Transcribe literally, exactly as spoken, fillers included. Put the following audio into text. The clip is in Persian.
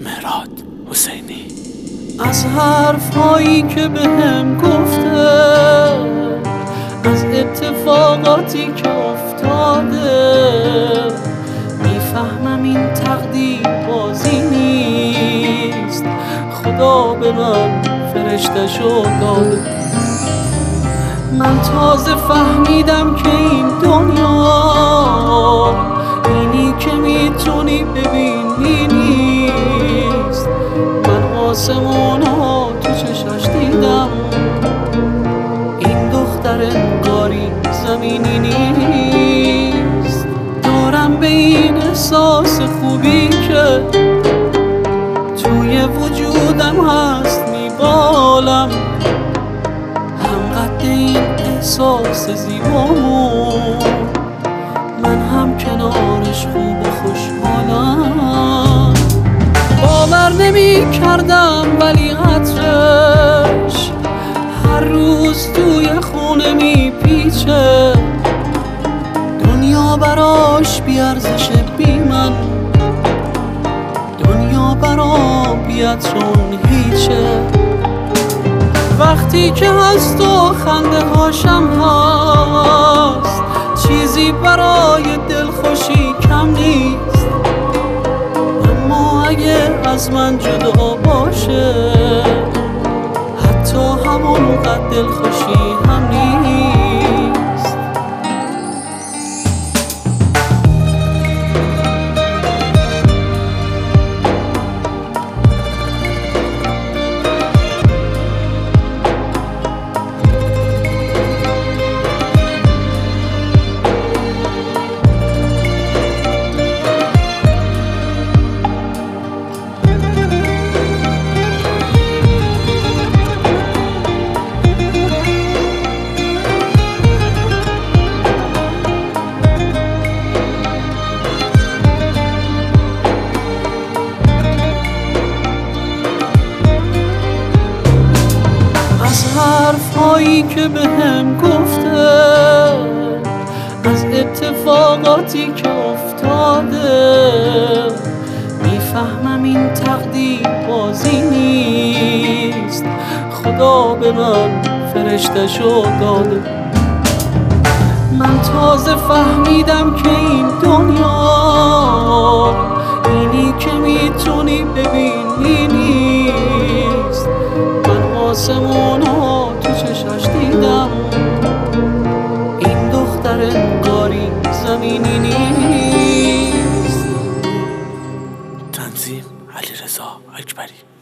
مهراد حسینی. از حرفایی که بهم گفته، از اتفاقاتی که افتاده، میفهمم این تقدیر بازی نیست، خدا به من فرشته‌شو داده. من تازه فهمیدم که این دنیا اینی که میتونی ببینی نیست. من آسمونا تو چشاش دیدم، این دختر انگاری زمینی نیست. دارم به این احساس خوبی که توی وجودم هست میبالم، همقدر این احساس زیبامون، من هم کنارش خوب و خوشحالم. باور نمی کردم ولی عطرش هر روز توی خونه می پیچه. دنیا براش بیارزش بی من، دنیا برام بیاد چون هیچه. وقتی که هست و خنده هاشم هست، چیزی برای دلخوشی کم نیست. اما اگه از من جدا باشه، حتی همون قد دلخوشی هم نیست. از حرفایی که بهم گفته، از اتفاقاتی که افتاده، میفهمم این تقدیر بازی نیست، خدا به من فرشته‌شو داده. من تازه فهمیدم که این دنیا اینی که میتونی ببینی نیست. من آسمونا تو چشاش دیدم، این دختر انگاری زمینی نیست. تنظیم علیرضا اکبری.